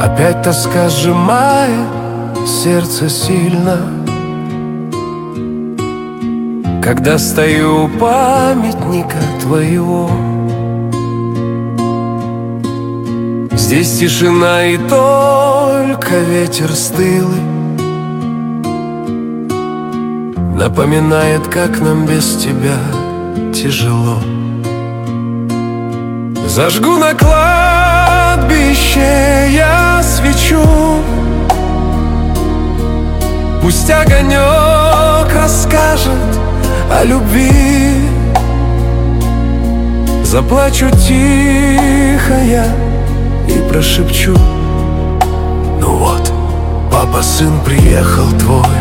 Опять тоска сжимает сердце сильно, когда стою у памятника твоего. Здесь тишина и только ветер стылый напоминает, как нам без тебя тяжело. Зажгу на кладбище я свечу, пусть огонек расскажет о любви. Заплачу тихо я и прошепчу: ну вот, папа, сын приехал твой,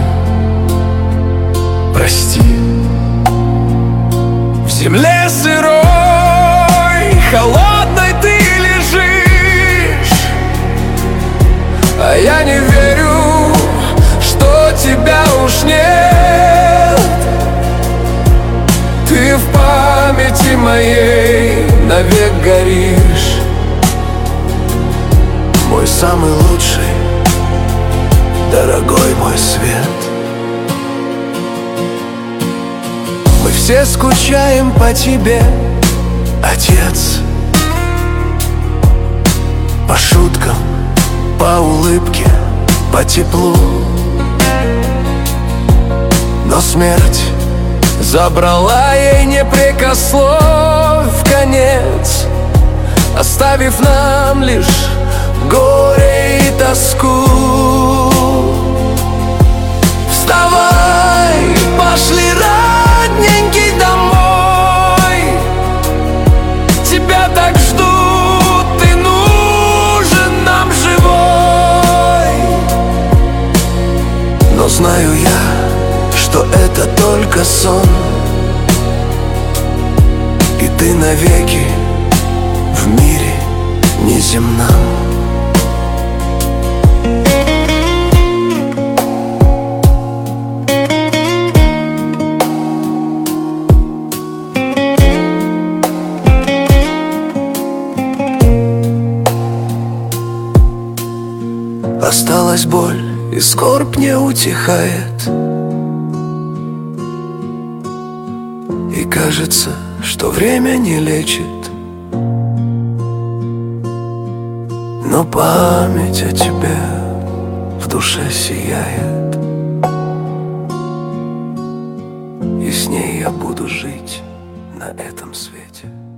прости. В земле сырой, холодной ты лежишь, а я не верю, что тебя уж нет. Ты в памяти моей навек горишь, мой самый лучший, дорогой мой свет. Мы все скучаем по тебе, отец, по шуткам, по улыбке, по теплу. Но смерть забрала ей непрекословь конец, оставив нам лишь горе и тоску. Вставай, пошли, родненький, домой, тебя так ждут, ты нужен нам живой. Но знаю я, что это только сон, и ты навеки в мире неземном. Осталась боль, и скорбь не утихает, и кажется, что время не лечит. Но память о тебе в душе сияет, и с ней я буду жить на этом свете.